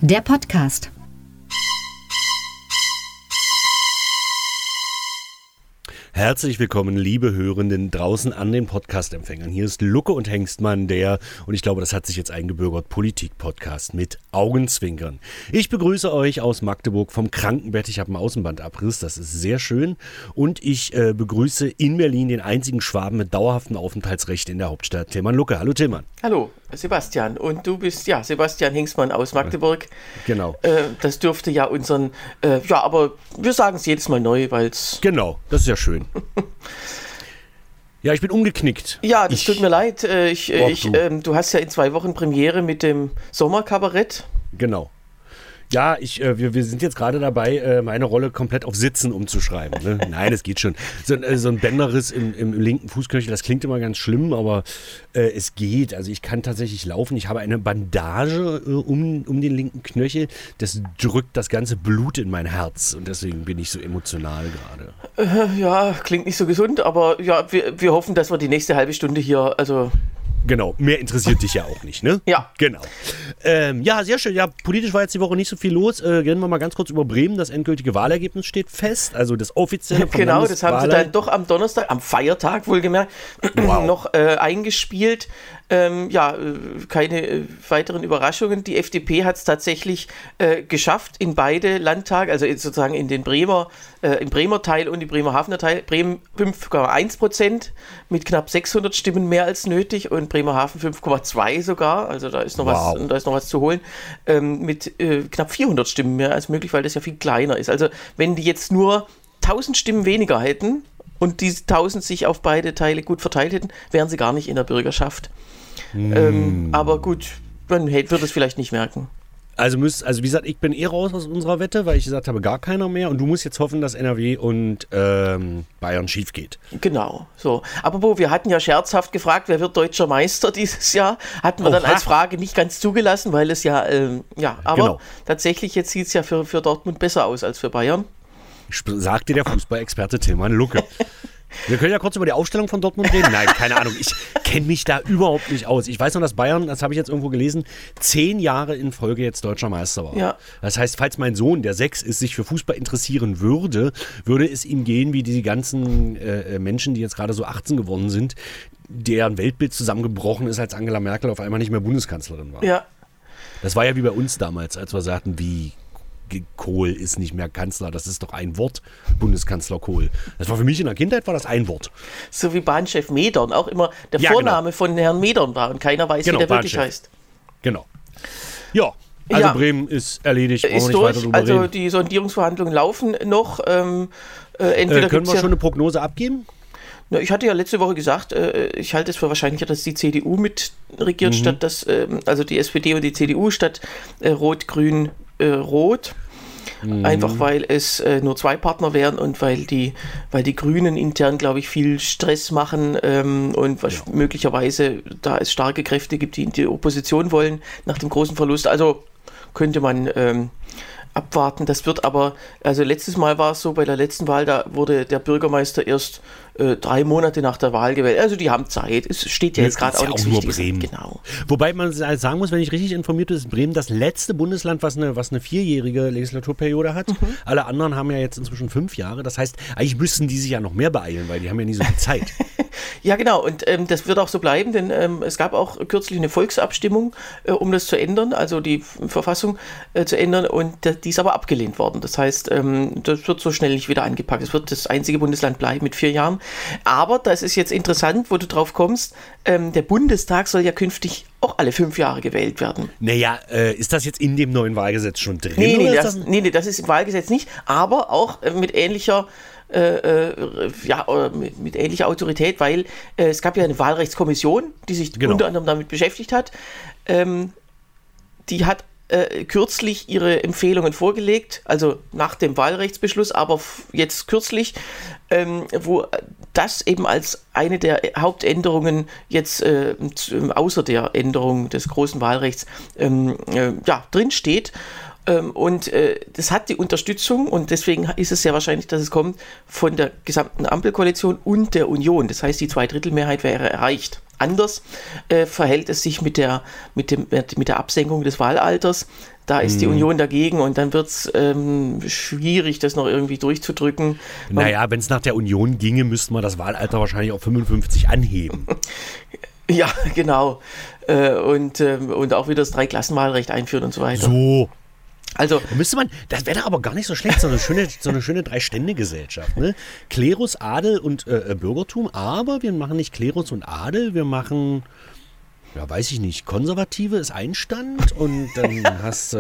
der Podcast. Herzlich willkommen, liebe Hörenden draußen an den Podcast-Empfängern. Hier ist Lucke und Hengstmann, und ich glaube, das hat sich jetzt eingebürgert, Politik-Podcast mit Augenzwinkern. Ich begrüße euch aus Magdeburg vom Krankenbett. Ich habe einen Außenbandabriss, das ist sehr schön. Und ich begrüße in Berlin den einzigen Schwaben mit dauerhaftem Aufenthaltsrecht in der Hauptstadt, Tilman Lucke. Hallo Tilman. Hallo Sebastian, und du bist Sebastian Hengstmann aus Magdeburg. Genau. Das dürfte ja unseren, aber wir sagen es jedes Mal neu, weil es... Genau, das ist ja schön. Ja, ich bin umgeknickt. Ja, das tut mir leid. Du hast ja in 2 Wochen Premiere mit dem Sommerkabarett. Genau. Ja, wir sind jetzt gerade dabei, meine Rolle komplett auf Sitzen umzuschreiben. Ne? Nein, es geht schon. So ein Bänderriss im linken Fußknöchel, das klingt immer ganz schlimm, aber es geht. Also ich kann tatsächlich laufen. Ich habe eine Bandage um den linken Knöchel. Das drückt das ganze Blut in mein Herz und deswegen bin ich so emotional gerade. Ja, klingt nicht so gesund, aber ja, wir hoffen, dass wir die nächste halbe Stunde hier, Genau, mehr interessiert dich ja auch nicht, ne? Ja. Genau. Ja, sehr schön. Ja, politisch war jetzt die Woche nicht so viel los. Reden wir mal ganz kurz über Bremen. Das endgültige Wahlergebnis steht fest, also das offizielle vom Genau, das haben sie dann doch am Donnerstag, am Feiertag wohlgemerkt, noch eingespielt. Keine weiteren Überraschungen. Die FDP hat es tatsächlich geschafft in beide Landtage, also sozusagen in den im Bremer Teil und im Bremerhavener Teil. Bremen 5,1% mit knapp 600 Stimmen mehr als nötig und Bremerhaven 5,2 sogar, also da ist noch was zu holen, mit knapp 400 Stimmen mehr als möglich, weil das ja viel kleiner ist. Also wenn die jetzt nur 1000 Stimmen weniger hätten und diese 1000 sich auf beide Teile gut verteilt hätten, wären sie gar nicht in der Bürgerschaft. Aber gut, man wird es vielleicht nicht merken. Also wie gesagt, ich bin raus aus unserer Wette, weil ich gesagt habe, gar keiner mehr. Und du musst jetzt hoffen, dass NRW und Bayern schief geht. Genau, so. Aber wir hatten ja scherzhaft gefragt, wer wird deutscher Meister dieses Jahr? Hatten wir dann als Frage nicht ganz zugelassen, weil es aber genau. Tatsächlich jetzt sieht es ja für Dortmund besser aus als für Bayern. Sagte der Fußballexperte Tilman Lucke. Wir können ja kurz über die Aufstellung von Dortmund reden. Nein, keine Ahnung. Ich kenne mich da überhaupt nicht aus. Ich weiß noch, dass Bayern, das habe ich jetzt irgendwo gelesen, 10 Jahre in Folge jetzt deutscher Meister war. Ja. Das heißt, falls mein Sohn, der 6 ist, sich für Fußball interessieren würde es ihm gehen wie die ganzen Menschen, die jetzt gerade so 18 geworden sind, deren Weltbild zusammengebrochen ist, als Angela Merkel auf einmal nicht mehr Bundeskanzlerin war. Ja. Das war ja wie bei uns damals, als wir sagten, wie Kohl ist nicht mehr Kanzler, das ist doch ein Wort, Bundeskanzler Kohl. Das war für mich in der Kindheit, war das ein Wort. So wie Bahnchef Medern, auch immer der Vorname von Herrn Medern war und keiner weiß, wie der wirklich heißt. Genau. Ja, also Bremen ist erledigt, brauchen wir nicht weiter drüber reden. Also die Sondierungsverhandlungen laufen noch. Können wir schon eine Prognose abgeben? Ich hatte ja letzte Woche gesagt, ich halte es für wahrscheinlicher, dass die CDU mitregiert, statt dass, also die SPD und die CDU statt Rot-Grün Rot, einfach weil es nur 2 Partner wären und weil die Grünen intern, glaube ich, viel Stress machen und möglicherweise, da es starke Kräfte gibt, die in die Opposition wollen, nach dem großen Verlust. Also könnte man abwarten. Das wird aber, also letztes Mal war es so, bei der letzten Wahl, da wurde der Bürgermeister erst 3 Monate nach der Wahl gewählt. Also die haben Zeit. Es steht ja jetzt gerade auch nichts Wichtiges. Bremen. Genau. Wobei man sagen muss, wenn ich richtig informiert bin, ist Bremen das letzte Bundesland, was eine 4-jährige Legislaturperiode hat. Alle anderen haben ja jetzt inzwischen 5 Jahre. Das heißt, eigentlich müssten die sich ja noch mehr beeilen, weil die haben ja nie so viel Zeit. Ja, genau. Und das wird auch so bleiben, denn es gab auch kürzlich eine Volksabstimmung, um das zu ändern, also die Verfassung zu ändern. Und die ist aber abgelehnt worden. Das heißt, das wird so schnell nicht wieder angepackt. Es wird das einzige Bundesland bleiben mit 4 Jahren. Aber das ist jetzt interessant, wo du drauf kommst. Der Bundestag soll ja künftig auch alle 5 Jahre gewählt werden. Naja, ist das jetzt in dem neuen Wahlgesetz schon drin? Nee, das ist im Wahlgesetz nicht, aber auch mit ähnlicher mit ähnlicher Autorität, weil es gab ja eine Wahlrechtskommission, die sich unter anderem damit beschäftigt hat. Die hat kürzlich ihre Empfehlungen vorgelegt, also nach dem Wahlrechtsbeschluss, aber jetzt kürzlich, wo das eben als eine der Hauptänderungen jetzt außer der Änderung des großen Wahlrechts drin steht. Und das hat die Unterstützung und deswegen ist es sehr wahrscheinlich, dass es kommt von der gesamten Ampelkoalition und der Union. Das heißt, die 2/3-Mehrheit wäre erreicht. Anders verhält es sich mit der Absenkung des Wahlalters. da ist die Union dagegen und dann wird es schwierig, das noch irgendwie durchzudrücken. Naja, wenn es nach der Union ginge, müsste man das Wahlalter wahrscheinlich auf 55 anheben. Ja, genau. Und auch wieder das Dreiklassenwahlrecht einführen und so weiter. So. Also Da müsste man, das wäre doch aber gar nicht so schlecht, so eine schöne Drei-Stände-Gesellschaft. Ne? Klerus, Adel und Bürgertum, aber wir machen nicht Klerus und Adel, wir machen, ja, weiß ich nicht, Konservative ist ein Stand und dann hast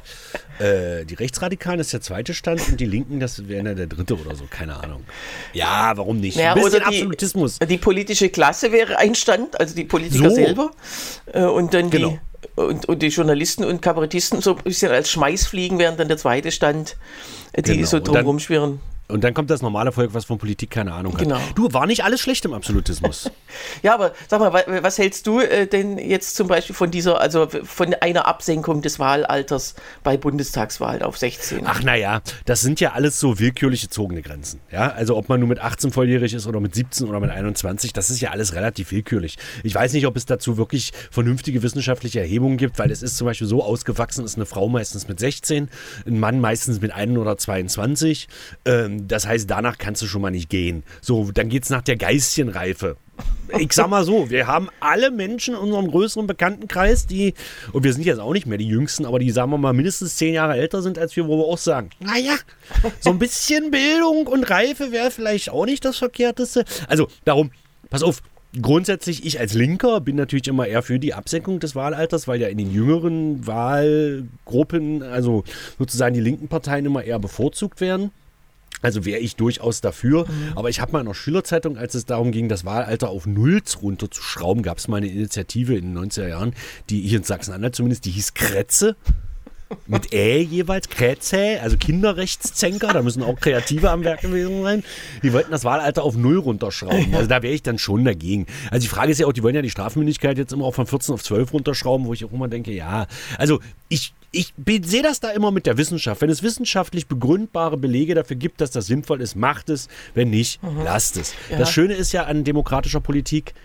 die Rechtsradikalen ist der zweite Stand und die Linken, das wäre der dritte oder so, keine Ahnung. Ja, warum nicht? naja, Ein bisschen oder Absolutismus. die politische Klasse wäre ein Stand, also die Politiker So. selber und dann Genau. und die Journalisten und Kabarettisten so ein bisschen als Schmeißfliegen wären dann der zweite Stand, die Genau. so Und drum dann- rumschwirren. Und dann kommt das normale Volk, was von Politik keine Ahnung hat. Genau. Du, war nicht alles schlecht im Absolutismus. Ja, aber sag mal, was hältst du denn jetzt zum Beispiel von von einer Absenkung des Wahlalters bei Bundestagswahlen auf 16? Ach naja, das sind ja alles so willkürlich gezogene Grenzen. Ja? Also ob man nur mit 18 volljährig ist oder mit 17 oder mit 21, das ist ja alles relativ willkürlich. Ich weiß nicht, ob es dazu wirklich vernünftige wissenschaftliche Erhebungen gibt, weil es ist zum Beispiel so ausgewachsen, ist eine Frau meistens mit 16, ein Mann meistens mit 1 oder 22. Das heißt, danach kannst du schon mal nicht gehen. So, dann geht es nach der geistigen Reife. Ich sag mal so, wir haben alle Menschen in unserem größeren Bekanntenkreis, und wir sind jetzt auch nicht mehr die Jüngsten, aber die, sagen wir mal, mindestens 10 Jahre älter sind als wir, wo wir auch sagen, naja, so ein bisschen Bildung und Reife wäre vielleicht auch nicht das Verkehrteste. Also darum, pass auf, grundsätzlich, ich als Linker bin natürlich immer eher für die Absenkung des Wahlalters, weil ja in den jüngeren Wahlgruppen, also sozusagen die linken Parteien immer eher bevorzugt werden. Also wäre ich durchaus dafür. Aber ich habe mal in der Schülerzeitung, als es darum ging, das Wahlalter auf 0 runterzuschrauben, gab es mal eine Initiative in den 90er Jahren, die hier in Sachsen-Anhalt zumindest, die hieß Kretze. Mit jeweils, Kretze, also Kinderrechtszänker, da müssen auch Kreative am Werk gewesen sein. Die wollten das Wahlalter auf 0 runterschrauben. Also da wäre ich dann schon dagegen. Also die Frage ist ja auch, die wollen ja die Strafmündigkeit jetzt immer auch von 14 auf 12 runterschrauben, wo ich auch immer denke, ja, also ich sehe das da immer mit der Wissenschaft. Wenn es wissenschaftlich begründbare Belege dafür gibt, dass das sinnvoll ist, macht es. Wenn nicht, lasst es. Ja. Das Schöne ist ja an demokratischer Politik,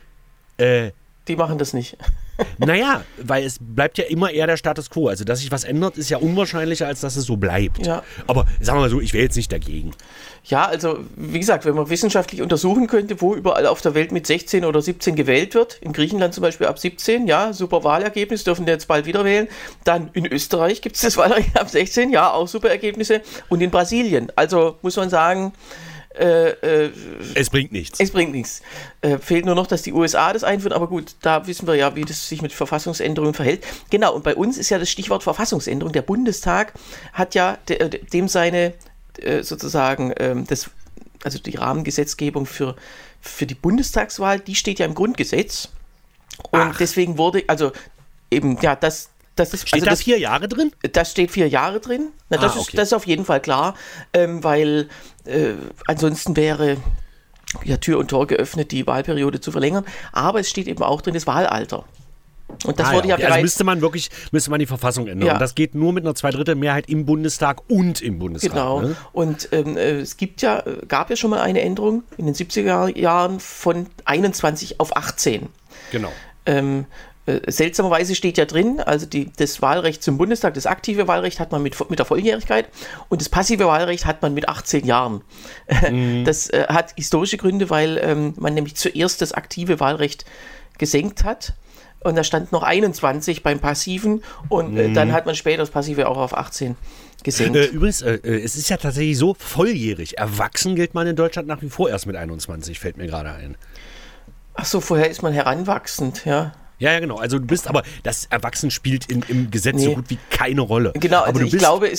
Die machen das nicht. naja, weil es bleibt ja immer eher der Status quo. Also, dass sich was ändert, ist ja unwahrscheinlicher, als dass es so bleibt. Ja. Aber sagen wir mal so, ich wäre jetzt nicht dagegen. Ja, also wie gesagt, wenn man wissenschaftlich untersuchen könnte, wo überall auf der Welt mit 16 oder 17 gewählt wird, in Griechenland zum Beispiel ab 17, ja, super Wahlergebnis, dürfen wir jetzt bald wieder wählen. Dann in Österreich gibt es das Wahlrecht ab 16, ja, auch super Ergebnisse. Und in Brasilien, also muss man sagen, Es bringt nichts. es bringt nichts. Fehlt nur noch, dass die USA das einführen, aber gut, da wissen wir ja, wie das sich mit Verfassungsänderungen verhält. Genau, und bei uns ist ja das Stichwort Verfassungsänderung. Der Bundestag hat ja dem seine sozusagen also die Rahmengesetzgebung für die Bundestagswahl, die steht ja im Grundgesetz. Und deswegen wurde, also eben, ja, das ist... Steht also da 4 Jahre drin? Das steht 4 Jahre drin. Na, das ist auf jeden Fall klar, weil ansonsten wäre ja Tür und Tor geöffnet, die Wahlperiode zu verlängern. Aber es steht eben auch drin das Wahlalter. Und das wurde ja okay. bereits... Also müsste man die Verfassung ändern. Ja. Und das geht nur mit einer 2/3-Mehrheit im Bundestag und im Bundesrat. Genau. Ne? Und es gab ja schon mal eine Änderung in den 70er Jahren von 21 auf 18. Genau. Seltsamerweise steht ja drin, also das Wahlrecht zum Bundestag, das aktive Wahlrecht hat man mit der Volljährigkeit und das passive Wahlrecht hat man mit 18 Jahren. Das hat historische Gründe, weil man nämlich zuerst das aktive Wahlrecht gesenkt hat. Und da stand noch 21 beim Passiven und dann hat man später das Passive auch auf 18 gesenkt. Übrigens, es ist ja tatsächlich so, volljährig. Erwachsen gilt man in Deutschland nach wie vor erst mit 21, fällt mir gerade ein. Ach so, vorher ist man heranwachsend, ja. Ja, genau. Also du bist, aber das Erwachsen spielt im Gesetz so gut wie keine Rolle. Genau, aber also ich glaube,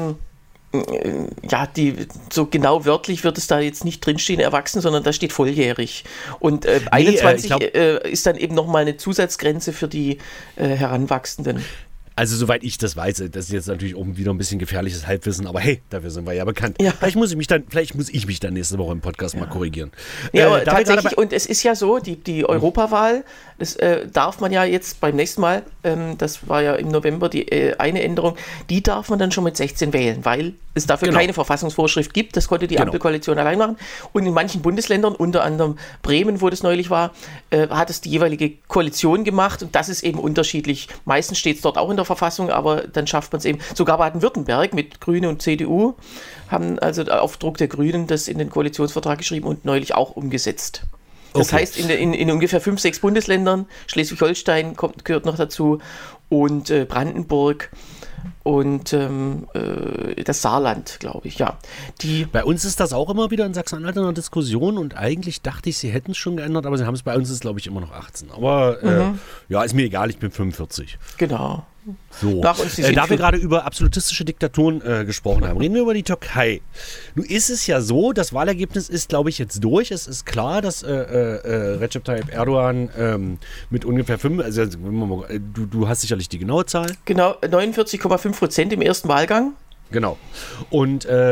so genau wörtlich wird es da jetzt nicht drinstehen, erwachsen, sondern da steht volljährig. Und 21 ist dann eben nochmal eine Zusatzgrenze für die Heranwachsenden. Also soweit ich das weiß, das ist jetzt natürlich oben wieder ein bisschen gefährliches Halbwissen, aber hey, dafür sind wir ja bekannt. Ja. Vielleicht muss ich mich dann nächste Woche im Podcast mal korrigieren. Ja, aber tatsächlich, und es ist ja so, die Europawahl, das darf man ja jetzt beim nächsten Mal, das war ja im November die eine Änderung, die darf man dann schon mit 16 wählen, weil es dafür keine Verfassungsvorschrift gibt. Das konnte die Ampelkoalition allein machen. Und in manchen Bundesländern, unter anderem Bremen, wo das neulich war, hat es die jeweilige Koalition gemacht. Und das ist eben unterschiedlich. Meistens steht es dort auch in der Verfassung, aber dann schafft man es eben. Sogar Baden-Württemberg mit Grüne und CDU haben also auf Druck der Grünen das in den Koalitionsvertrag geschrieben und neulich auch umgesetzt. Das heißt, in ungefähr 5, 6 Bundesländern, Schleswig-Holstein gehört noch dazu und Brandenburg und das Saarland, glaube ich, ja. Bei uns ist das auch immer wieder in Sachsen-Anhalt in der Diskussion und eigentlich dachte ich, sie hätten es schon geändert, aber sie haben es bei uns, ist glaube ich immer noch 18. Aber ist mir egal, ich bin 45. Genau. So, da wir gerade über absolutistische Diktaturen gesprochen haben, reden wir über die Türkei. Nun ist es ja so, das Wahlergebnis ist, glaube ich, jetzt durch. Es ist klar, dass Recep Tayyip Erdogan mit ungefähr 5, also du hast sicherlich die genaue Zahl. Genau, 49,5% im ersten Wahlgang. Genau. Und so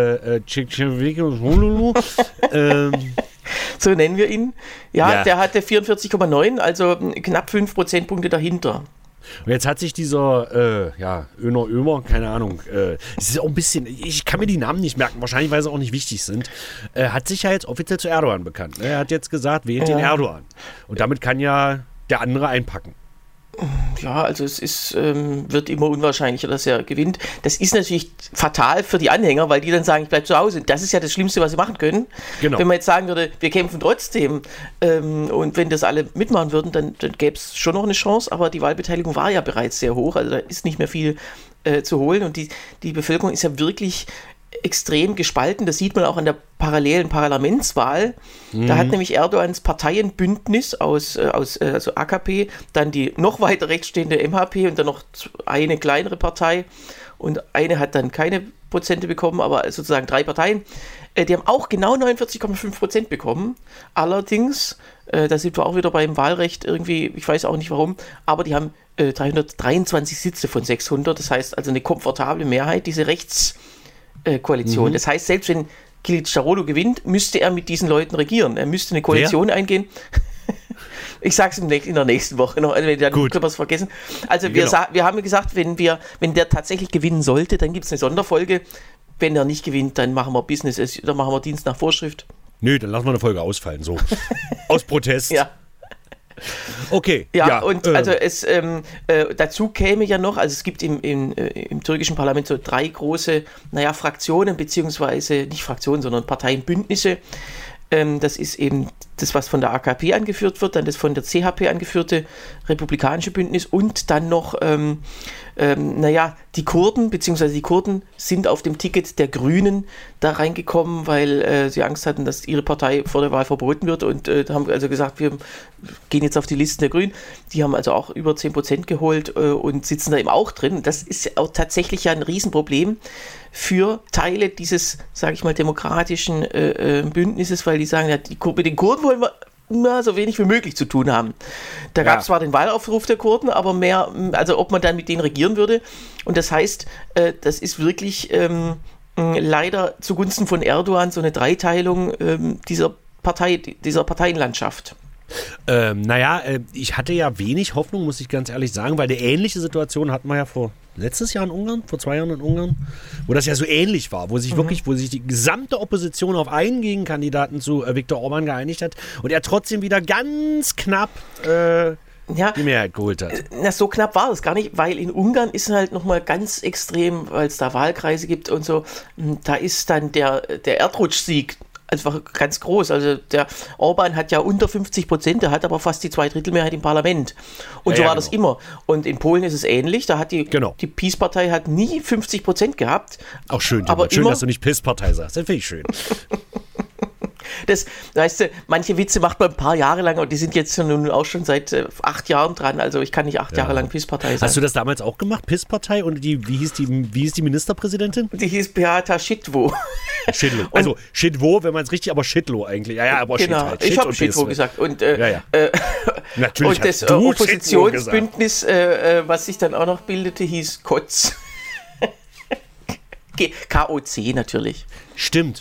nennen wir ihn. Ja, der hatte 44,9, also knapp 5 Prozentpunkte dahinter. Und jetzt hat sich dieser, Ömer, keine Ahnung, es ist auch ein bisschen, ich kann mir die Namen nicht merken, wahrscheinlich, weil sie auch nicht wichtig sind, hat sich ja jetzt offiziell zu Erdogan bekannt. Er hat jetzt gesagt, wählt den Erdogan. Und damit kann ja der andere einpacken. Ja, also es ist, wird immer unwahrscheinlicher, dass er gewinnt. Das ist natürlich fatal für die Anhänger, weil die dann sagen, ich bleibe zu Hause. Das ist ja das Schlimmste, was sie machen können. Genau. Wenn man jetzt sagen würde, wir kämpfen trotzdem und wenn das alle mitmachen würden, dann gäbe es schon noch eine Chance, aber die Wahlbeteiligung war ja bereits sehr hoch, also da ist nicht mehr viel zu holen und die Bevölkerung ist ja wirklich extrem gespalten. Das sieht man auch an der parallelen Parlamentswahl. Da hat nämlich Erdogans Parteienbündnis aus AKP, dann die noch weiter rechts stehende MHP und dann noch eine kleinere Partei und eine hat dann keine Prozente bekommen, aber sozusagen 3 Parteien. Die haben auch genau 49,5% bekommen. Allerdings, da sind wir auch wieder beim Wahlrecht irgendwie, ich weiß auch nicht warum, aber die haben 323 Sitze von 600. Das heißt also eine komfortable Mehrheit, diese Rechtskoalition. Das heißt, selbst wenn Kılıçdaroğlu gewinnt, müsste er mit diesen Leuten regieren. Er müsste eine Koalition eingehen. Ich sage es in der nächsten Woche noch, dann können wir es vergessen. Also wir haben gesagt, wenn der tatsächlich gewinnen sollte, dann gibt es eine Sonderfolge. Wenn er nicht gewinnt, dann machen wir dann machen wir Dienst nach Vorschrift. Nö, dann lassen wir eine Folge ausfallen, so. Aus Protest. Ja. Okay. Ja, und also dazu käme ja noch, also es gibt im türkischen Parlament so 3 große, Fraktionen, beziehungsweise nicht Fraktionen, sondern Parteienbündnisse. Das ist eben das, was von der AKP angeführt wird, dann das von der CHP angeführte republikanische Bündnis und dann noch, die Kurden, beziehungsweise die Kurden sind auf dem Ticket der Grünen da reingekommen, weil sie Angst hatten, dass ihre Partei vor der Wahl verboten wird und haben also gesagt, wir gehen jetzt auf die Listen der Grünen. Die haben also auch über 10% geholt und sitzen da eben auch drin. Das ist auch tatsächlich ja ein Riesenproblem für Teile dieses, sage ich mal, demokratischen Bündnisses, weil die sagen, ja, mit den Kurden wollen wir so wenig wie möglich zu tun haben. Da gab es zwar den Wahlaufruf der Kurden, aber mehr, also ob man dann mit denen regieren würde. Und das heißt, das ist wirklich leider zugunsten von Erdogan so eine Dreiteilung dieser Parteienlandschaft. Ich hatte ja wenig Hoffnung, muss ich ganz ehrlich sagen, weil eine ähnliche Situation hatten wir ja vor 2 Jahren in Ungarn, wo das ja so ähnlich war, wo sich die gesamte Opposition auf einen Gegenkandidaten zu Viktor Orban geeinigt hat und er trotzdem wieder ganz knapp die Mehrheit geholt hat. So knapp war es gar nicht, weil in Ungarn ist halt nochmal ganz extrem, weil es da Wahlkreise gibt und so, da ist dann der Erdrutschsieg einfach ganz groß. Also der Orban hat ja unter 50%, der hat aber fast die 2/3 im Parlament. Und so war das immer. Und in Polen ist es ähnlich. Da hat die PiS-Partei hat nie 50% gehabt. Auch schön, aber schön, dass du nicht PiS-Partei sagst. Das finde ich schön. Das, weißt du, manche Witze macht man ein paar Jahre lang und die sind jetzt nun auch schon seit 8 Jahren dran. Also ich kann nicht 8 Jahre lang PiS-Partei sein. Hast du das damals auch gemacht, PiS-Partei? Und wie hieß die Ministerpräsidentin? Die hieß Beata Szydło. Szydło. Also Szydło, wenn man es richtig, aber Szydło eigentlich. Ja, aber genau. Szyd halt. Ich habe Szydło gesagt. Und, natürlich und das Oppositionsbündnis, was sich dann auch noch bildete, hieß KOC. KOC natürlich. Stimmt.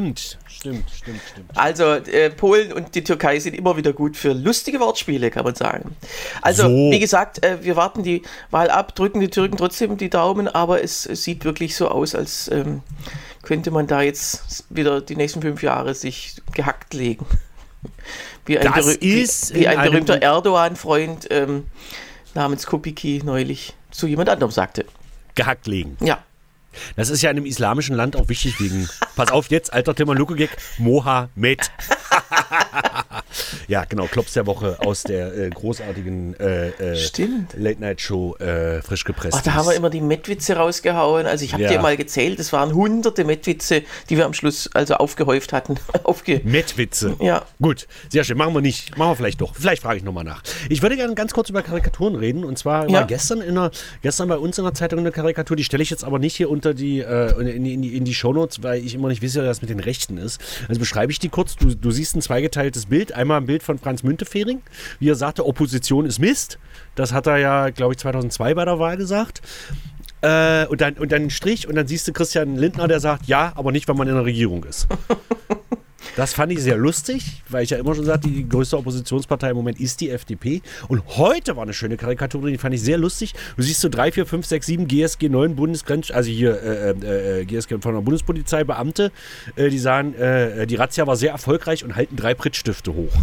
Also Polen und die Türkei sind immer wieder gut für lustige Wortspiele, kann man sagen. Also wie gesagt, wir warten die Wahl ab, drücken die Türken trotzdem die Daumen, aber es sieht wirklich so aus, als könnte man da jetzt wieder die nächsten 5 Jahre sich gehackt legen. Wie ein berühmter Erdogan-Freund namens Kopiki neulich zu jemand anderem sagte. Gehackt legen. Ja. Das ist ja in einem islamischen Land auch wichtig wegen, pass auf jetzt, alter Tim und Luke-Gag, Mohammed. Ja, genau, Klops der Woche aus der großartigen Late-Night-Show frisch gepresst. Ach, da haben wir immer die Mettwitze rausgehauen. Also ich habe dir mal gezählt, es waren hunderte Mettwitze, die wir am Schluss also aufgehäuft hatten. Mettwitze? Ja. Gut, sehr schön. Machen wir nicht. Machen wir vielleicht doch. Vielleicht frage ich nochmal nach. Ich würde gerne ganz kurz über Karikaturen reden. Und zwar war gestern bei uns in der Zeitung eine Karikatur, die stelle ich jetzt aber nicht hier unter die in die Shownotes, weil ich immer nicht weiß, wie das mit den Rechten ist. Also beschreibe ich die kurz. Du siehst ein zweigeteiltes Bild. Einmal ein Bild von Franz Müntefering, wie er sagte, Opposition ist Mist. Das hat er ja, glaube ich, 2002 bei der Wahl gesagt. Und dann ein Strich und dann siehst du Christian Lindner, der sagt, ja, aber nicht, wenn man in der Regierung ist. Das fand ich sehr lustig, weil ich ja immer schon sagte, die größte Oppositionspartei im Moment ist die FDP. Und heute war eine schöne Karikatur drin, die fand ich sehr lustig. Du siehst so 3, 4, 5, 6, 7 GSG 9 Bundesgrenz, also hier GSG von der Bundespolizei, Beamte, die sagen, die Razzia war sehr erfolgreich und halten 3 Prittsstifte hoch.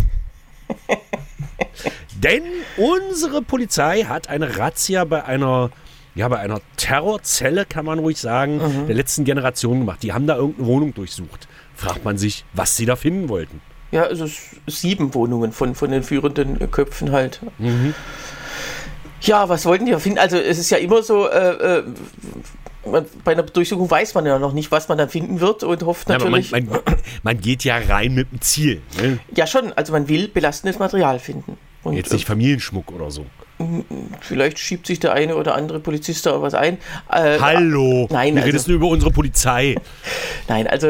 Denn unsere Polizei hat eine Razzia bei einer Terrorzelle, kann man ruhig sagen, der letzten Generation gemacht. Die haben da irgendeine Wohnung durchsucht. Fragt man sich, was sie da finden wollten. Ja, also 7 Wohnungen von den führenden Köpfen halt. Mhm. Ja, was wollten die da finden? Also es ist ja immer so, bei einer Durchsuchung weiß man ja noch nicht, was man dann finden wird und hofft natürlich... Man geht ja rein mit dem Ziel. Ne? Ja schon, also man will belastendes Material finden. Und jetzt nicht Familienschmuck oder so. Vielleicht schiebt sich der eine oder andere Polizist da was ein. Hallo, nein, wir redest nur über unsere Polizei. Nein, also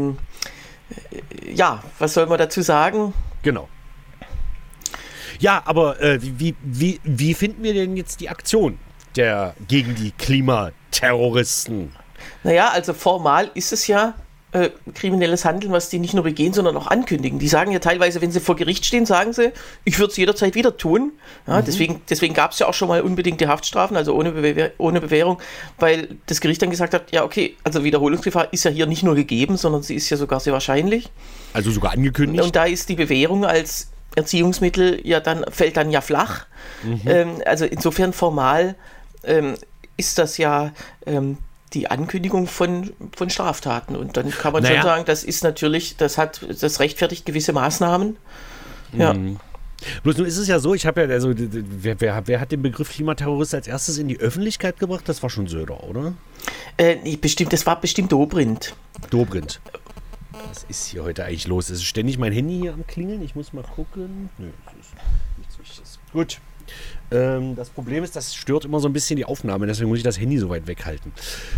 was soll man dazu sagen? Genau. Ja, aber wie finden wir denn jetzt die Aktion gegen die Klimaterroristen? Naja, also formal ist es ja kriminelles Handeln, was die nicht nur begehen, sondern auch ankündigen. Die sagen ja teilweise, wenn sie vor Gericht stehen, sagen sie, ich würde es jederzeit wieder tun. Ja, deswegen gab es ja auch schon mal unbedingte Haftstrafen, also ohne Bewährung, weil das Gericht dann gesagt hat, ja okay, also Wiederholungsgefahr ist ja hier nicht nur gegeben, sondern sie ist ja sogar sehr wahrscheinlich. Also sogar angekündigt. Und da ist die Bewährung als Erziehungsmittel fällt dann flach. Also insofern formal ist das ja die Ankündigung von Straftaten. Und dann kann man schon sagen, das rechtfertigt gewisse Maßnahmen. Ja. Bloß nun ist es ja so, wer hat den Begriff Klimaterrorist als erstes in die Öffentlichkeit gebracht? Das war schon Söder, oder? Das war bestimmt Dobrindt. Dobrindt. Was ist hier heute eigentlich los? Es ist ständig mein Handy hier am Klingeln. Ich muss mal gucken. Nö, das ist nichts Wichtiges. Gut. Das Problem ist, das stört immer so ein bisschen die Aufnahme, deswegen muss ich das Handy so weit weghalten.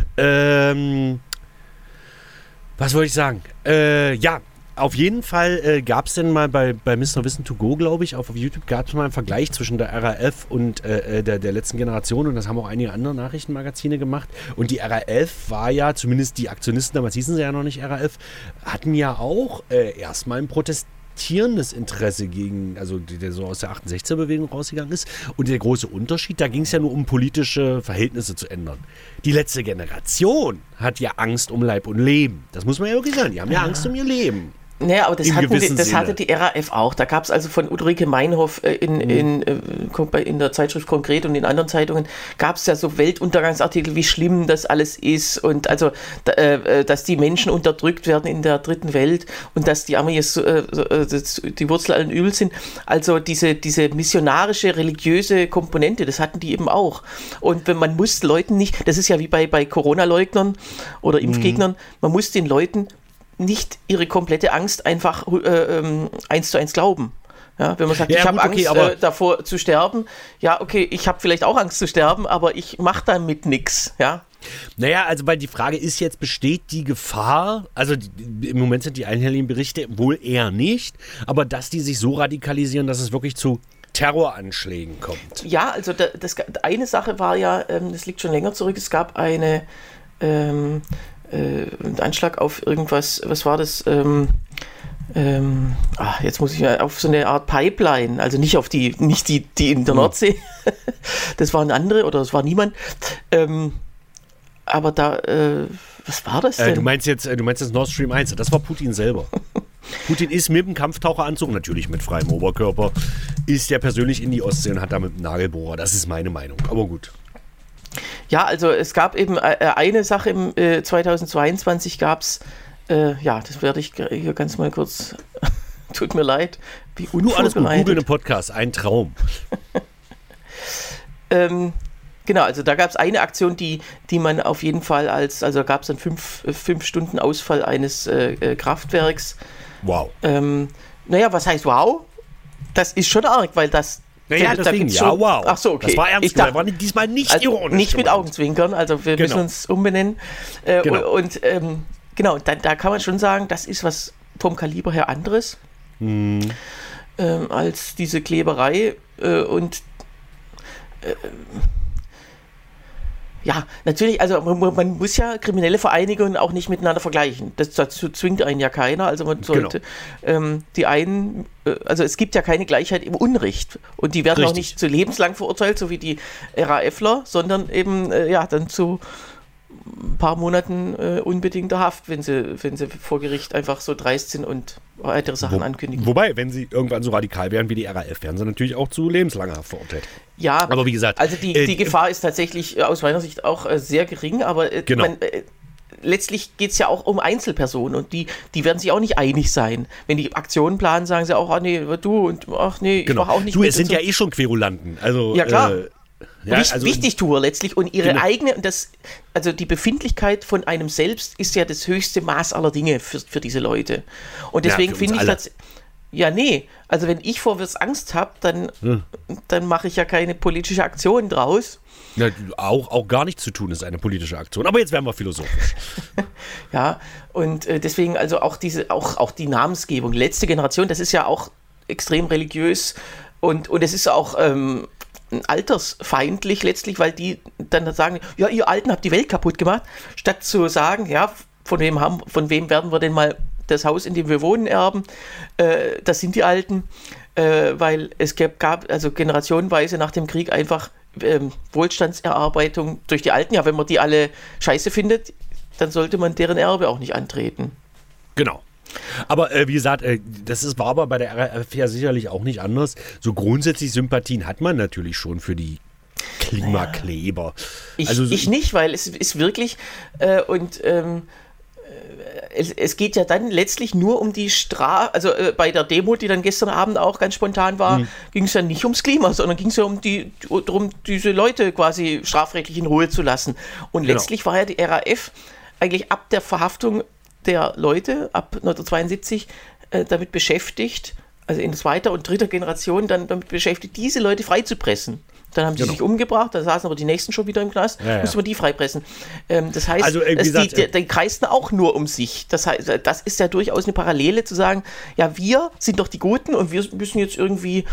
Was wollte ich sagen? Auf jeden Fall gab es denn mal bei Mr. Wissen to Go, glaube ich, auf YouTube gab es mal einen Vergleich zwischen der RAF und der letzten Generation, und das haben auch einige andere Nachrichtenmagazine gemacht. Und die RAF war ja, zumindest die Aktionisten, damals hießen sie ja noch nicht RAF, hatten ja auch erstmal ein protestierendes Interesse gegen, also der so aus der 68er-Bewegung rausgegangen ist. Und der große Unterschied, da ging es ja nur um politische Verhältnisse zu ändern. Die letzte Generation hat ja Angst um Leib und Leben. Das muss man ja wirklich sagen. Die haben ja Angst um ihr Leben. Naja, aber das hatte die RAF auch. Da gab es also von Ulrike Meinhoff in der Zeitschrift Konkret und in anderen Zeitungen gab es ja so Weltuntergangsartikel, wie schlimm das alles ist und also, dass die Menschen unterdrückt werden in der dritten Welt und dass die Amis die Wurzel allen Übels sind. Also diese missionarische, religiöse Komponente, das hatten die eben auch. Und man muss Leuten nicht, das ist ja wie bei Corona-Leugnern oder Impfgegnern, man muss den Leuten nicht ihre komplette Angst einfach 1:1 glauben. Ja, wenn man sagt, ich habe Angst davor zu sterben, ja, okay, ich habe vielleicht auch Angst zu sterben, aber ich mache damit nichts, ja. Naja, also weil die Frage ist jetzt, besteht die Gefahr, also im Moment sind die einhelligen Berichte wohl eher nicht, aber dass die sich so radikalisieren, dass es wirklich zu Terroranschlägen kommt. Ja, also eine Sache war ja, das liegt schon länger zurück, es gab einen Anschlag auf irgendwas, was war das? Jetzt muss ich auf so eine Art Pipeline, also nicht die in der Nordsee, das waren andere oder das war niemand, aber da Was war das denn? Du meinst jetzt Nord Stream 1, das war Putin selber. Putin ist mit dem Kampftaucheranzug, natürlich mit freiem Oberkörper, ist ja persönlich in die Ostsee und hat da mit dem Nagelbohrer. Das ist meine Meinung, aber gut. Ja, also es gab eben eine Sache im 2022 gab es, das werde ich hier ganz mal kurz, tut mir leid, wie Nur alles gut, Google im Podcast, ein Traum. Genau, also da gab es eine Aktion, die man auf jeden Fall also gab es dann 5 Stunden Ausfall eines Kraftwerks. Wow. Was heißt wow? Das ist schon arg, weil das... Naja, deswegen, wow. Ach so, okay. Das war ernst gemeint, war diesmal nicht ironisch. Nicht mit Augenzwinkern, also wir müssen uns umbenennen. Genau. Und da kann man schon sagen, das ist was vom Kaliber her anderes als diese Kleberei ja, natürlich, also man muss ja kriminelle Vereinigungen auch nicht miteinander vergleichen. Dazu zwingt einen ja keiner. Also man sollte die einen, also es gibt ja keine Gleichheit im Unrecht. Und die werden auch nicht zu lebenslang verurteilt, so wie die RAFler, sondern eben dann zu ein paar Monaten unbedingter Haft, wenn sie vor Gericht einfach so dreist sind und weitere Sachen ankündigen. Wobei, wenn sie irgendwann so radikal wären wie die RAF, wären sie natürlich auch zu lebenslanger Haft verurteilt. Ja, aber wie gesagt, also die Gefahr ist tatsächlich aus meiner Sicht auch sehr gering, aber letztlich geht es ja auch um Einzelpersonen und die werden sich auch nicht einig sein. Wenn die Aktionen planen, sagen sie auch, du und ich mach auch nicht mit. Es sind ja eh schon Querulanten. Also, ja, klar. Wichtigtuer letztlich und ihre eigene, also die Befindlichkeit von einem selbst ist ja das höchste Maß aller Dinge für diese Leute. Und deswegen finde ich das, also wenn ich vor was Angst habe, dann mache ich ja keine politische Aktion draus. Ja, auch gar nichts zu tun ist eine politische Aktion. Aber jetzt werden wir philosophisch. Ja, und deswegen also auch die Namensgebung, letzte Generation, das ist ja auch extrem religiös und es ist auch altersfeindlich letztlich, weil die dann sagen, ja, ihr Alten habt die Welt kaputt gemacht, statt zu sagen, ja, von wem werden wir denn mal das Haus, in dem wir wohnen, erben? Das sind die Alten, weil es gab also generationenweise nach dem Krieg einfach Wohlstandserarbeitung durch die Alten. Ja, wenn man die alle scheiße findet, dann sollte man deren Erbe auch nicht antreten. Genau. Aber wie gesagt, war aber bei der RAF ja sicherlich auch nicht anders. So grundsätzlich Sympathien hat man natürlich schon für die Klimakleber. Ich nicht, weil es ist wirklich es geht ja dann letztlich nur um die Strafe, also bei der Demo, die dann gestern Abend auch ganz spontan war, ging es ja nicht ums Klima, sondern ging es ja darum, diese Leute quasi strafrechtlich in Ruhe zu lassen. Und letztlich war ja die RAF eigentlich ab der Verhaftung der Leute ab 1972 damit beschäftigt, also in zweiter und dritter Generation dann damit beschäftigt, diese Leute freizupressen. Dann haben sie sich umgebracht, da saßen aber die nächsten schon wieder im Knast, musste man die freipressen. Das heißt, also, die kreisten auch nur um sich. Das heißt, das ist ja durchaus eine Parallele zu sagen, ja, wir sind doch die Guten und wir müssen jetzt irgendwie,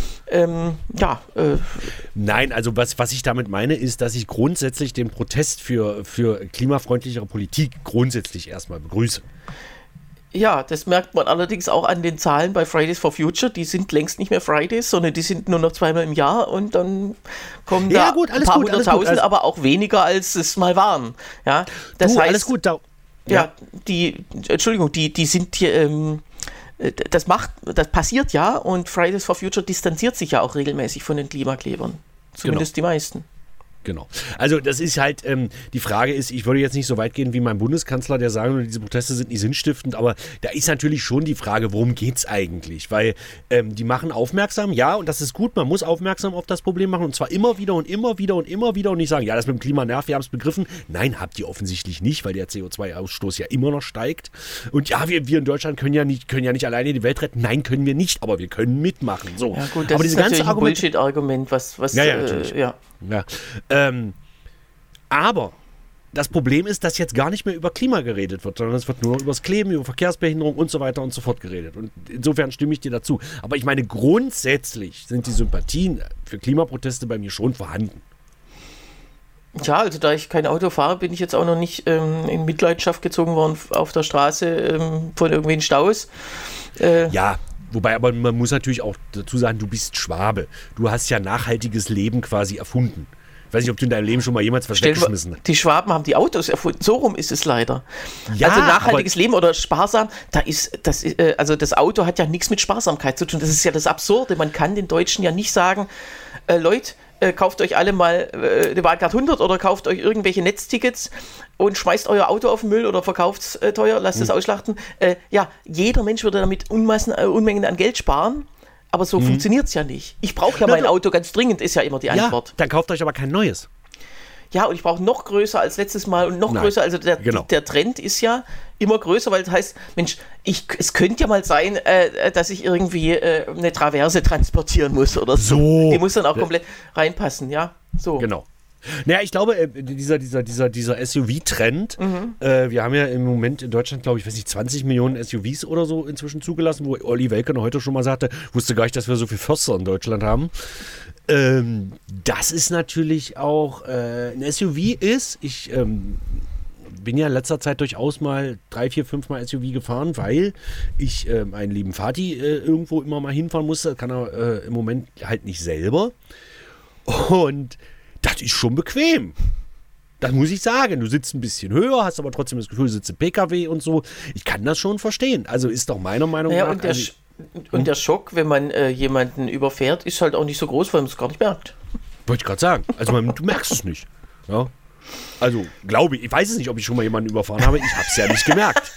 Nein, also was ich damit meine, ist, dass ich grundsätzlich den Protest für klimafreundlichere Politik grundsätzlich erstmal begrüße. Ja, das merkt man allerdings auch an den Zahlen bei Fridays for Future. Die sind längst nicht mehr Fridays, sondern die sind nur noch zweimal im Jahr und dann kommen ein paar hunderttausend, aber auch weniger, als es mal waren. Ja, das heißt, alles gut. Die sind hier, das passiert ja und Fridays for Future distanziert sich ja auch regelmäßig von den Klimaklebern. Zumindest die meisten. Genau. Also das ist halt, die Frage ist, ich würde jetzt nicht so weit gehen wie mein Bundeskanzler, der sagen würde, diese Proteste sind nicht sinnstiftend, aber da ist natürlich schon die Frage, worum geht's eigentlich? Weil die machen aufmerksam, ja, und das ist gut, man muss aufmerksam auf das Problem machen und zwar immer wieder und immer wieder und immer wieder und nicht sagen, ja, das mit dem Klima nervt, wir haben es begriffen. Nein, habt ihr offensichtlich nicht, weil der CO2-Ausstoß ja immer noch steigt. Und ja, wir in Deutschland können ja nicht alleine die Welt retten. Nein, können wir nicht, aber wir können mitmachen. So. Ja gut, das aber ist natürlich ein Bullshit-Argument, was Ja. Aber das Problem ist, dass jetzt gar nicht mehr über Klima geredet wird, sondern es wird nur über das Kleben, über Verkehrsbehinderung und so weiter und so fort geredet. Und insofern stimme ich dir dazu. Aber ich meine, grundsätzlich sind die Sympathien für Klimaproteste bei mir schon vorhanden. Ja, also da ich kein Auto fahre, bin ich jetzt auch noch nicht in Mitleidenschaft gezogen worden auf der Straße von irgendwelchen Staus. Ja. Wobei, aber man muss natürlich auch dazu sagen, du bist Schwabe. Du hast ja nachhaltiges Leben quasi erfunden. Ich weiß nicht, ob du in deinem Leben schon mal jemals was weggeschmissen hast. Die Schwaben haben die Autos erfunden. So rum ist es leider. Ja, also nachhaltiges Leben oder sparsam, also das Auto hat ja nichts mit Sparsamkeit zu tun. Das ist ja das Absurde. Man kann den Deutschen ja nicht sagen, Leute, kauft euch alle mal eine Bahncard 100 oder kauft euch irgendwelche Netztickets und schmeißt euer Auto auf den Müll oder verkauft es teuer, lasst es ausschlachten. Jeder Mensch würde damit Unmengen an Geld sparen. Aber so funktioniert es ja nicht. Ich brauche ja mein Auto ganz dringend, ist ja immer die Antwort. Ja, dann kauft euch aber kein neues. Ja, und ich brauche noch größer als letztes Mal und noch größer. Also der Trend ist ja immer größer, weil das heißt, Mensch, es könnte ja mal sein, dass ich irgendwie eine Traverse transportieren muss oder so. Die muss dann auch komplett reinpassen, ja. So. Genau. Naja, ich glaube, dieser SUV-Trend, wir haben ja im Moment in Deutschland, glaube ich, 20 Millionen SUVs oder so inzwischen zugelassen, wo Olli Welke heute schon mal sagte, wusste gar nicht, dass wir so viel Förster in Deutschland haben. Das ist natürlich auch, ein SUV ist, ich bin ja in letzter Zeit durchaus mal 3, 4, 5 Mal SUV gefahren, weil ich einen lieben Vati irgendwo immer mal hinfahren musste, kann er im Moment halt nicht selber. Und das ist schon bequem. Das muss ich sagen. Du sitzt ein bisschen höher, hast aber trotzdem das Gefühl, du sitzt im PKW und so. Ich kann das schon verstehen. Also ist doch meiner Meinung nach... Und der Schock, wenn man jemanden überfährt, ist halt auch nicht so groß, weil man es gar nicht merkt. Wollte ich gerade sagen. Also du merkst es nicht. Ja? Also glaube ich weiß es nicht, ob ich schon mal jemanden überfahren habe. Ich habe es ja nicht gemerkt.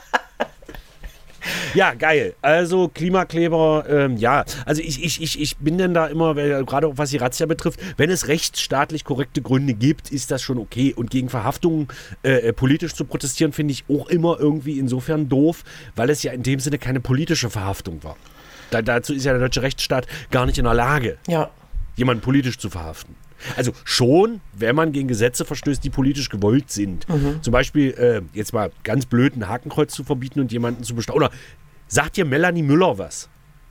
Ja, geil. Also Klimakleber, ja. Also ich bin denn da immer, gerade auch was die Razzia betrifft, wenn es rechtsstaatlich korrekte Gründe gibt, ist das schon okay. Und gegen Verhaftungen politisch zu protestieren, finde ich auch immer irgendwie insofern doof, weil es ja in dem Sinne keine politische Verhaftung war. Dazu ist ja der deutsche Rechtsstaat gar nicht in der Lage, jemanden politisch zu verhaften. Also schon, wenn man gegen Gesetze verstößt, die politisch gewollt sind. Zum Beispiel, jetzt mal ganz blöd, ein Hakenkreuz zu verbieten und jemanden zu bestrafen. Oder sagt dir Melanie Müller was?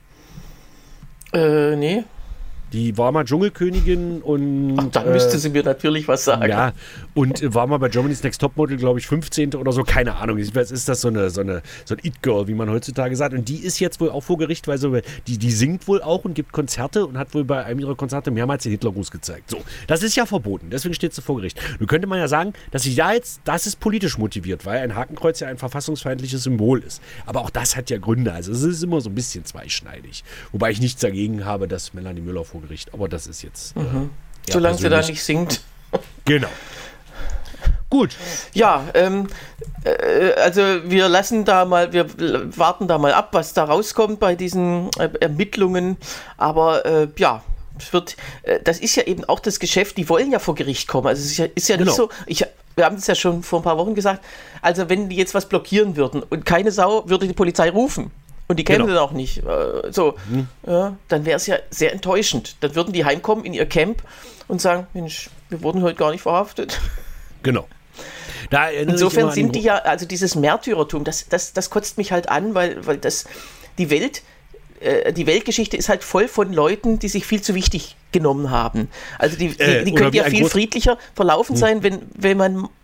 Nee. Die war mal Dschungelkönigin und... Ach, dann müsste sie mir natürlich was sagen. Ja, und war mal bei Germany's Next Topmodel, glaube ich, 15. oder so, keine Ahnung. Ist das so ein It-Girl, wie man heutzutage sagt. Und die ist jetzt wohl auch vor Gericht, weil die singt wohl auch und gibt Konzerte und hat wohl bei einem ihrer Konzerte mehrmals den Hitlergruß gezeigt. So, das ist ja verboten, deswegen steht sie vor Gericht. Nun könnte man ja sagen, dass sie das ist politisch motiviert, weil ein Hakenkreuz ja ein verfassungsfeindliches Symbol ist. Aber auch das hat ja Gründe, also es ist immer so ein bisschen zweischneidig. Wobei ich nichts dagegen habe, dass Melanie Müller vor Gericht. Aber das ist jetzt... Solange sie da nicht singt. Genau. Gut. Ja, also wir warten da mal ab, was da rauskommt bei diesen Ermittlungen. Aber das ist ja eben auch das Geschäft, die wollen ja vor Gericht kommen. Also es ist ja nicht so, wir haben es ja schon vor ein paar Wochen gesagt, also wenn die jetzt was blockieren würden und keine Sau würde die Polizei rufen, und die kennen dann auch nicht. Dann wäre es ja sehr enttäuschend. Dann würden die heimkommen in ihr Camp und sagen, Mensch, wir wurden heute gar nicht verhaftet. Genau. Insofern sind die ja, also dieses Märtyrertum, das kotzt mich halt an, weil die Weltgeschichte ist halt voll von Leuten, die sich viel zu wichtig genommen haben. Also die könnte ja viel friedlicher verlaufen sein, wenn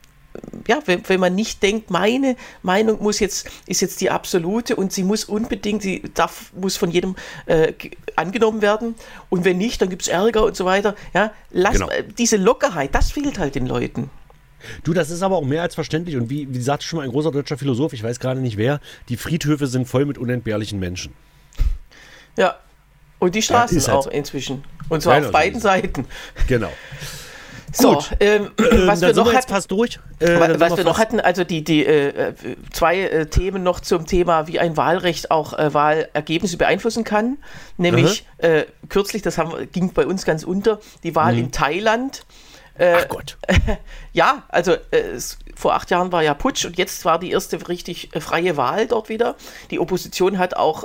man nicht denkt, meine Meinung ist jetzt die absolute und sie muss unbedingt, muss von jedem angenommen werden und wenn nicht, dann gibt es Ärger und so weiter. Ja, diese Lockerheit, das fehlt halt den Leuten. Du, das ist aber auch mehr als verständlich und wie sagte schon mal ein großer deutscher Philosoph, ich weiß gerade nicht wer, die Friedhöfe sind voll mit unentbehrlichen Menschen. Ja, und die Straßen auch inzwischen. Und zwar auf beiden Seiten. Genau. So, was wir noch jetzt fast durch. Was wir noch hatten, also die zwei Themen noch zum Thema, wie ein Wahlrecht auch Wahlergebnisse beeinflussen kann. Nämlich kürzlich, ging bei uns ganz unter, die Wahl in Thailand. Ach Gott. Ja, also vor 8 Jahren war ja Putsch und jetzt war die erste richtig freie Wahl dort wieder. Die Opposition hat auch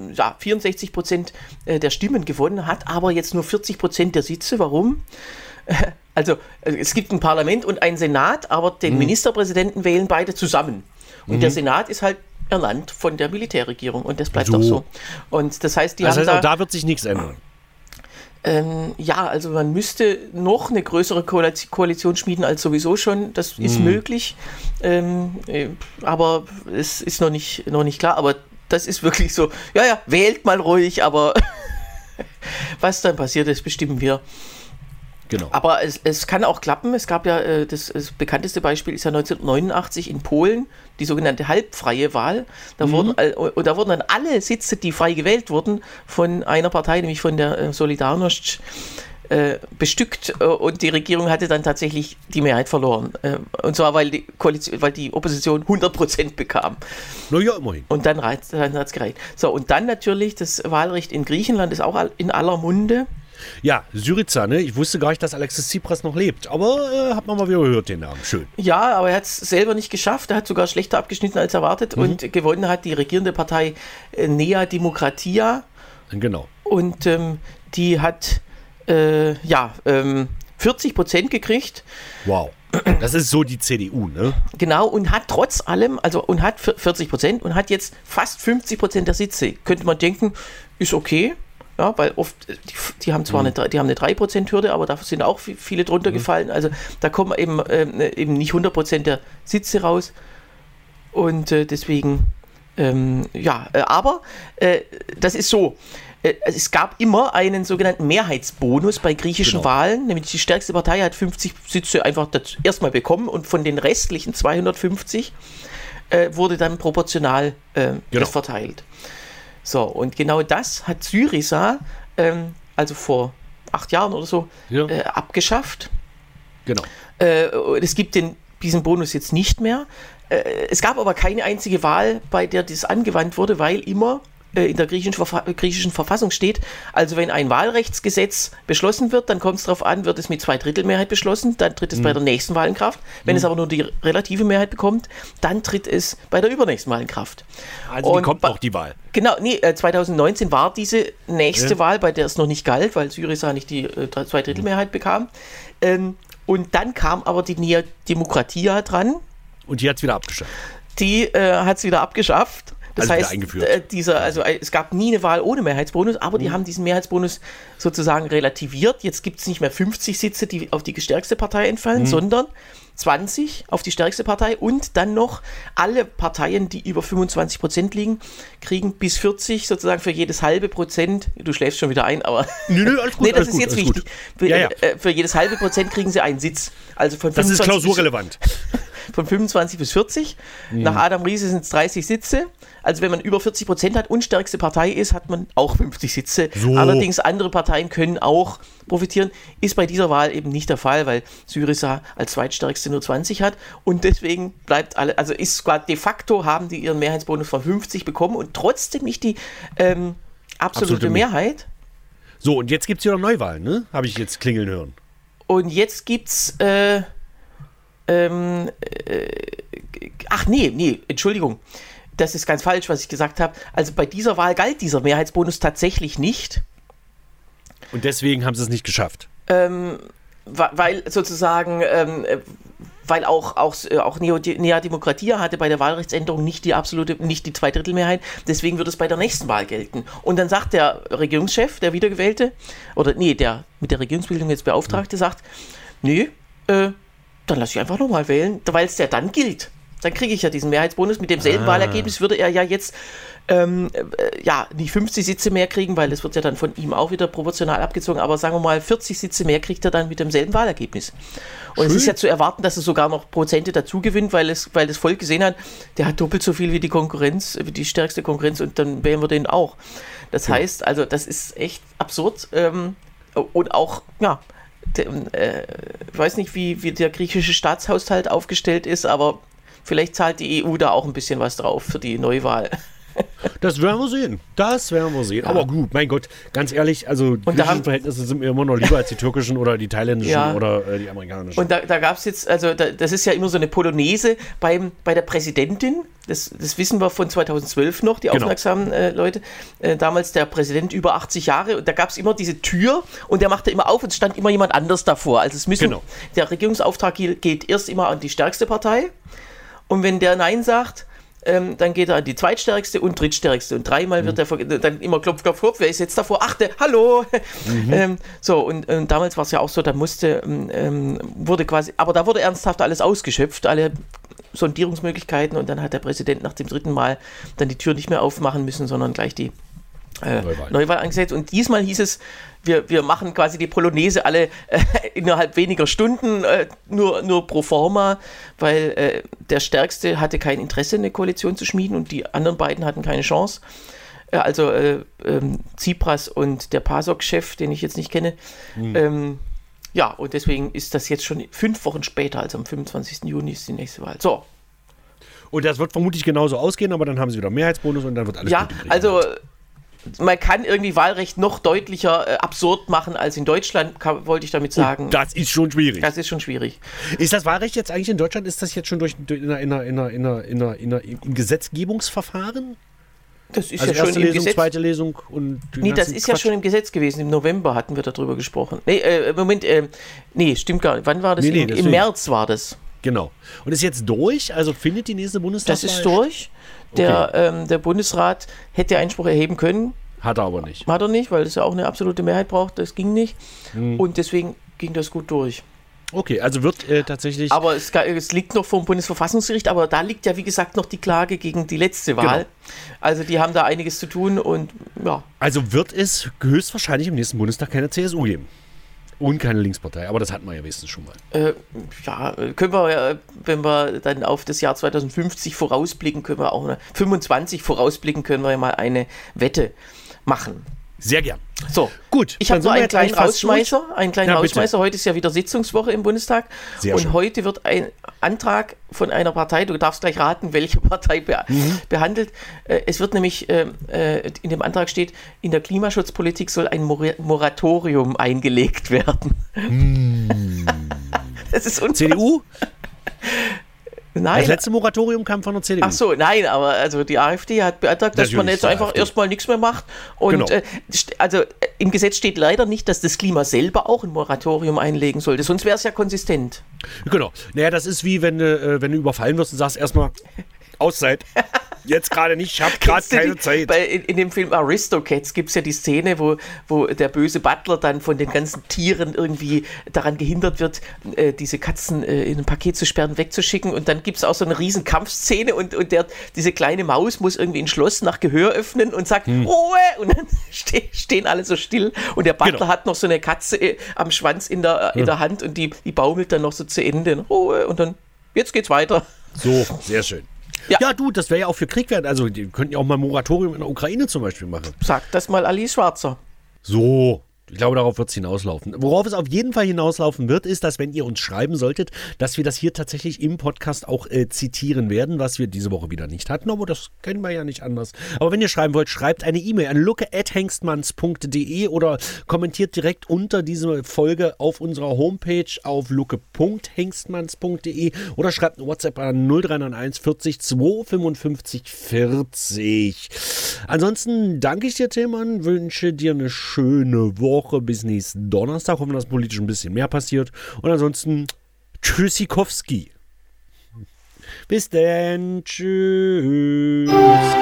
64% der Stimmen gewonnen, hat aber jetzt nur 40% der Sitze. Warum? Also es gibt ein Parlament und einen Senat, aber den Ministerpräsidenten wählen beide zusammen. Und der Senat ist halt ernannt von der Militärregierung und das bleibt auch so. Und das heißt, auch da wird sich nichts ändern. Also man müsste noch eine größere Koalition schmieden als sowieso schon. Das ist möglich, aber es ist noch nicht klar. Aber das ist wirklich so, wählt mal ruhig, aber was dann passiert ist, bestimmen wir. Genau. Aber es kann auch klappen. Es gab ja, das bekannteste Beispiel ist ja 1989 in Polen, die sogenannte halbfreie Wahl. Da wurden dann alle Sitze, die frei gewählt wurden, von einer Partei, nämlich von der Solidarność, bestückt, und die Regierung hatte dann tatsächlich die Mehrheit verloren. Und zwar, weil die Opposition 100% bekam. Na ja, immerhin. Und dann hat es gereicht. So, und dann natürlich das Wahlrecht in Griechenland ist auch in aller Munde. Ja, Syriza, ne? Ich wusste gar nicht, dass Alexis Tsipras noch lebt. Aber hat man mal wieder gehört, den Namen. Schön. Ja, aber er hat es selber nicht geschafft. Er hat sogar schlechter abgeschnitten als erwartet. Und gewonnen hat die regierende Partei Nea Dimokratia. Genau. Und die hat 40% gekriegt. Wow. Das ist so die CDU, ne? Genau, und hat trotz allem, und hat 40% und hat jetzt fast 50% der Sitze. Könnte man denken, ist okay. Ja, weil oft, die haben zwar eine 3%-Hürde, aber da sind auch viele drunter gefallen. Also da kommen eben nicht 100% der Sitze raus. Und deswegen, aber das ist so. Es gab immer einen sogenannten Mehrheitsbonus bei griechischen Wahlen, nämlich die stärkste Partei hat 50 Sitze einfach erstmal bekommen und von den restlichen 250 wurde dann proportional das verteilt. So, und genau das hat Syriza, also vor 8 Jahren oder so, abgeschafft. Genau. Es gibt diesen Bonus jetzt nicht mehr. Es gab aber keine einzige Wahl, bei der das angewandt wurde, weil immer in der griechischen Verfassung steht, also wenn ein Wahlrechtsgesetz beschlossen wird, dann kommt es darauf an, wird es mit 2/3 beschlossen, dann tritt es bei der nächsten Wahl in Kraft. Wenn es aber nur die relative Mehrheit bekommt, dann tritt es bei der übernächsten Wahl in Kraft. Also die kommt noch die Wahl. Genau, 2019 war diese nächste Wahl, bei der es noch nicht galt, weil Syriza nicht die 2/3 bekam. Und dann kam aber die Nea Dimokratia dran. Und die hat es wieder abgeschafft. Die hat es wieder abgeschafft. Das heißt, es gab nie eine Wahl ohne Mehrheitsbonus, aber die haben diesen Mehrheitsbonus sozusagen relativiert. Jetzt gibt es nicht mehr 50 Sitze, die auf die stärkste Partei entfallen, sondern 20 auf die stärkste Partei und dann noch alle Parteien, die über 25% liegen, kriegen bis 40 sozusagen für jedes halbe Prozent. Du schläfst schon wieder ein, aber alles gut, das ist jetzt wichtig. Für jedes halbe Prozent kriegen sie einen Sitz. Also von das ist klausurrelevant. Von 25 bis 40. Nach Adam Riese sind es 30 Sitze. Also wenn man über 40% hat und stärkste Partei ist, hat man auch 50 Sitze. So. Allerdings andere Parteien können auch profitieren. Ist bei dieser Wahl eben nicht der Fall, weil Syriza als zweitstärkste nur 20 hat. Und deswegen bleibt ist sogar de facto haben die ihren Mehrheitsbonus von 50 bekommen und trotzdem nicht die absolute Mehrheit. So, und jetzt gibt es wieder Neuwahlen, ne? Habe ich jetzt klingeln hören. Und jetzt gibt's Entschuldigung. Das ist ganz falsch, was ich gesagt habe. Also bei dieser Wahl galt dieser Mehrheitsbonus tatsächlich nicht. Und deswegen haben sie es nicht geschafft. Weil sozusagen, weil auch Nea Dimokratia hatte bei der Wahlrechtsänderung nicht die 2/3 deswegen wird es bei der nächsten Wahl gelten. Und dann sagt der Regierungschef, der Wiedergewählte, der mit der Regierungsbildung jetzt Beauftragte, sagt, dann lasse ich einfach nochmal wählen, weil es ja dann gilt. Dann kriege ich ja diesen Mehrheitsbonus. Mit demselben Wahlergebnis würde er ja jetzt nicht 50 Sitze mehr kriegen, weil das wird ja dann von ihm auch wieder proportional abgezogen, aber sagen wir mal 40 Sitze mehr kriegt er dann mit demselben Wahlergebnis. Und es ist ja zu erwarten, dass er sogar noch Prozente dazu gewinnt, weil das Volk gesehen hat, der hat doppelt so viel wie die Konkurrenz, wie die stärkste Konkurrenz und dann wählen wir den auch. Das heißt, also das ist echt absurd und auch, ich weiß nicht, wie der griechische Staatshaushalt aufgestellt ist, aber vielleicht zahlt die EU da auch ein bisschen was drauf für die Neuwahl. Das werden wir sehen. Ja. Aber gut, mein Gott, ganz ehrlich, also die griechischen Verhältnisse sind mir immer noch lieber als die türkischen oder die thailändischen oder die amerikanischen. Und da gab es jetzt, das ist ja immer so eine Polonaise bei der Präsidentin. Das wissen wir von 2012 noch, die aufmerksamen Leute. Damals der Präsident über 80 Jahre und da gab es immer diese Tür und der machte immer auf und es stand immer jemand anders davor. Also der Regierungsauftrag geht erst immer an die stärkste Partei und wenn der Nein sagt, dann geht er an die zweitstärkste und drittstärkste und dreimal wird er dann immer klopf, klopf, klopf, wer ist jetzt davor? Ach, hallo! Und damals war es ja auch so, da wurde quasi, aber da wurde ernsthaft alles ausgeschöpft, alle Sondierungsmöglichkeiten und dann hat der Präsident nach dem 3. Mal dann die Tür nicht mehr aufmachen müssen, sondern gleich die Neuwahl angesetzt. Und diesmal hieß es, wir machen quasi die Polonaise alle innerhalb weniger Stunden, nur pro forma, weil der Stärkste hatte kein Interesse, eine Koalition zu schmieden und die anderen beiden hatten keine Chance. Also Tsipras und der PASOK-Chef, den ich jetzt nicht kenne. Ja, und deswegen ist das jetzt schon 5 Wochen später, also am 25. Juni ist die nächste Wahl. So. Und das wird vermutlich genauso ausgehen, aber dann haben sie wieder Mehrheitsbonus und dann wird alles gut. Ja, also man kann irgendwie Wahlrecht noch deutlicher absurd machen als in Deutschland, wollte ich damit sagen. Und das ist schon schwierig. Das ist schon schwierig. Ist das Wahlrecht jetzt eigentlich in Deutschland, ist das jetzt schon in Gesetzgebungsverfahren? Das ist also ja schon erste im Lesung, Gesetz. Zweite Lesung und nee, das ist ja schon im Gesetz gewesen. Im November hatten wir darüber gesprochen. Nee, stimmt gar nicht. Wann war das? Im März war das. Genau. Und ist jetzt durch? Also findet die nächste Bundestagswahl? Das ist durch. Der Bundesrat hätte Einspruch erheben können. Hat er aber nicht. Hat er nicht, weil es ja auch eine absolute Mehrheit braucht. Das ging nicht. Und deswegen ging das gut durch. Okay, also wird tatsächlich... Aber es liegt noch vor dem Bundesverfassungsgericht, aber da liegt ja, wie gesagt, noch die Klage gegen die letzte Wahl. Genau. Also die haben da einiges zu tun und ja. Also wird es höchstwahrscheinlich im nächsten Bundestag keine CSU geben. Und keine Linkspartei, aber das hatten wir ja wenigstens schon mal. Ja, können wir, wenn wir dann auf das Jahr 2050 vorausblicken, können wir auch 25 vorausblicken, können wir ja mal eine Wette machen. Sehr gern. So, gut. Ich habe noch einen kleinen Rausschmeißer. Heute ist ja wieder Sitzungswoche im Bundestag. Sehr schön. Heute wird ein Antrag von einer Partei, du darfst gleich raten, welche Partei behandelt. Es wird nämlich, in dem Antrag steht, in der Klimaschutzpolitik soll ein Moratorium eingelegt werden. Das ist CDU? Nein. Das letzte Moratorium kam von der CDU. Ach so, nein, aber also die AfD hat beantragt, dass man jetzt einfach erstmal nichts mehr macht. Und also im Gesetz steht leider nicht, dass das Klima selber auch ein Moratorium einlegen sollte, sonst wäre es ja konsistent. Genau. Naja, das ist wie wenn du überfallen wirst und sagst erstmal Auszeit. Jetzt gerade nicht, ich habe gerade keine Zeit. In dem Film Aristocats gibt es ja die Szene, wo der böse Butler dann von den ganzen Tieren irgendwie daran gehindert wird, diese Katzen in ein Paket zu sperren, wegzuschicken. Und dann gibt es auch so eine riesen Kampfszene und diese kleine Maus muss irgendwie ein Schloss nach Gehör öffnen und sagt, Ruhe! Und dann stehen alle so still. Und der Butler hat noch so eine Katze am Schwanz in der Hand und die baumelt dann noch so zu Ende. Ruhe! Und dann, jetzt geht's weiter. So, sehr schön. Ja, du, das wäre ja auch für Krieg werden. Also, die könnten ja auch mal ein Moratorium in der Ukraine zum Beispiel machen. Sagt das mal Alice Schwarzer. So. Ich glaube, darauf wird es hinauslaufen. Worauf es auf jeden Fall hinauslaufen wird, ist, dass, wenn ihr uns schreiben solltet, dass wir das hier tatsächlich im Podcast auch zitieren werden, was wir diese Woche wieder nicht hatten, aber das kennen wir ja nicht anders. Aber wenn ihr schreiben wollt, schreibt eine E-Mail an lucke@hengstmanns.de oder kommentiert direkt unter diese Folge auf unserer Homepage auf lucke.hengstmanns.de oder schreibt eine WhatsApp an 0391 40 255 40. Ansonsten danke ich dir, Tillmann, wünsche dir eine schöne Woche. Bis nächsten Donnerstag. Hoffen, dass politisch ein bisschen mehr passiert. Und ansonsten Tschüssikowski. Bis dann. Tschüss.